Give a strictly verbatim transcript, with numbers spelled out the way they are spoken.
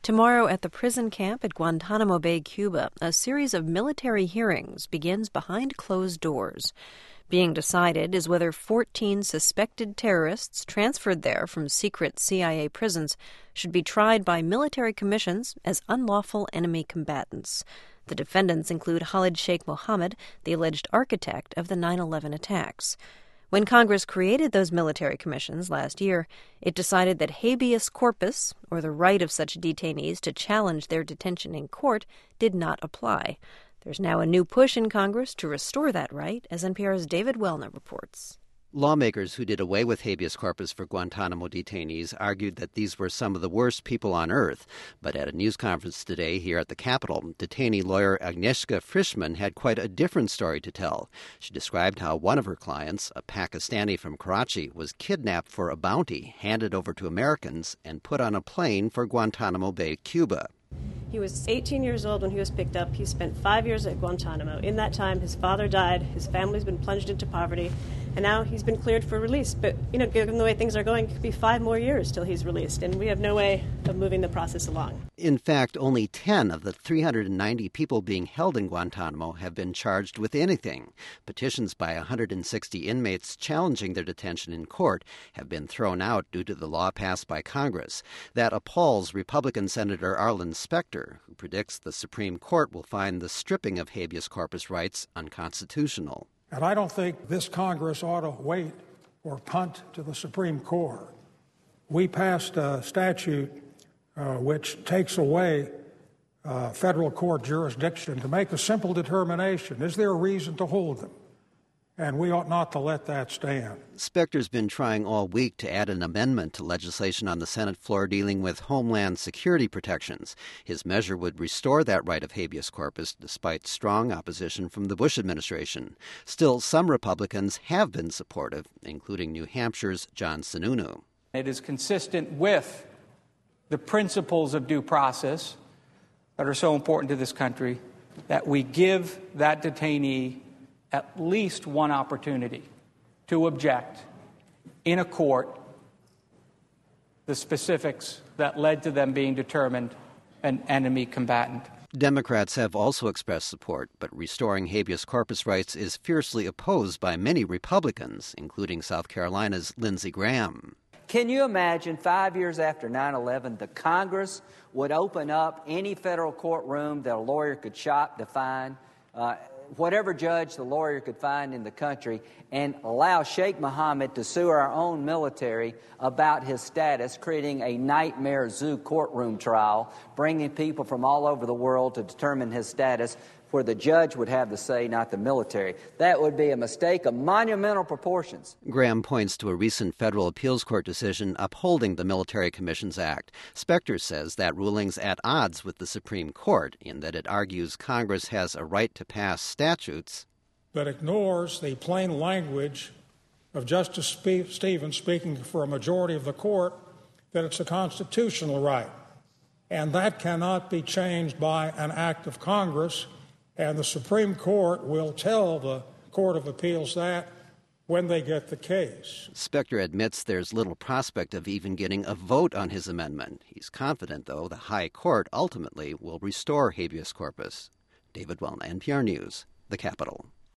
Tomorrow at the prison camp at Guantanamo Bay, Cuba, a series of military hearings begins behind closed doors. Being decided is whether fourteen suspected terrorists transferred there from secret C I A prisons should be tried by military commissions as unlawful enemy combatants. The defendants include Khalid Sheikh Mohammed, the alleged architect of the nine eleven attacks. When Congress created those military commissions last year, it decided that habeas corpus, or the right of such detainees to challenge their detention in court, did not apply. There's now a new push in Congress to restore that right, as N P R's David Wellner reports. Lawmakers who did away with habeas corpus for Guantanamo detainees argued that these were some of the worst people on earth. But at a news conference today here at the Capitol, detainee lawyer Agnieszka Frischman had quite a different story to tell. She described how one of her clients, a Pakistani from Karachi, was kidnapped for a bounty, handed over to Americans, and put on a plane for Guantanamo Bay, Cuba. He was eighteen years old when he was picked up. He spent five years at Guantanamo. In that time, his father died, his family's been plunged into poverty, and now he's been cleared for release. But, you know, given the way things are going, it could be five more years till he's released, and we have no way of moving the process along. In fact, only ten of the three hundred ninety people being held in Guantanamo have been charged with anything. Petitions by one hundred sixty inmates challenging their detention in court have been thrown out due to the law passed by Congress. That appalls Republican Senator Arlen Specter, who predicts the Supreme Court will find the stripping of habeas corpus rights unconstitutional. And I don't think this Congress ought to wait or punt to the Supreme Court. We passed a statute uh, which takes away uh, federal court jurisdiction to make a simple determination. Is there a reason to hold them? And we ought not to let that stand. Specter's been trying all week to add an amendment to legislation on the Senate floor dealing with Homeland Security protections. His measure would restore that right of habeas corpus despite strong opposition from the Bush administration. Still, some Republicans have been supportive, including New Hampshire's John Sununu. It is consistent with the principles of due process that are so important to this country that we give that detainee at least one opportunity to object in a court the specifics that led to them being determined an enemy combatant. Democrats have also expressed support, but restoring habeas corpus rights is fiercely opposed by many Republicans, including South Carolina's Lindsey Graham. Can you imagine five years after nine eleven, the Congress would open up any federal courtroom that a lawyer could shop to find, uh, whatever judge the lawyer could find in the country, and allow Sheikh Mohammed to sue our own military about his status, creating a nightmare zoo courtroom trial, bringing people from all over the world to determine his status, where the judge would have the say, not the military. That would be a mistake of monumental proportions. Graham points to a recent federal appeals court decision upholding the Military Commissions Act. Specter says that ruling's at odds with the Supreme Court in that it argues Congress has a right to pass statutes but ignores the plain language of Justice Stevens speaking for a majority of the court that it's a constitutional right. And that cannot be changed by an act of Congress. And the Supreme Court will tell the Court of Appeals that when they get the case. Specter admits there's little prospect of even getting a vote on his amendment. He's confident, though, the High Court ultimately will restore habeas corpus. David Wellner, N P R News, the Capitol.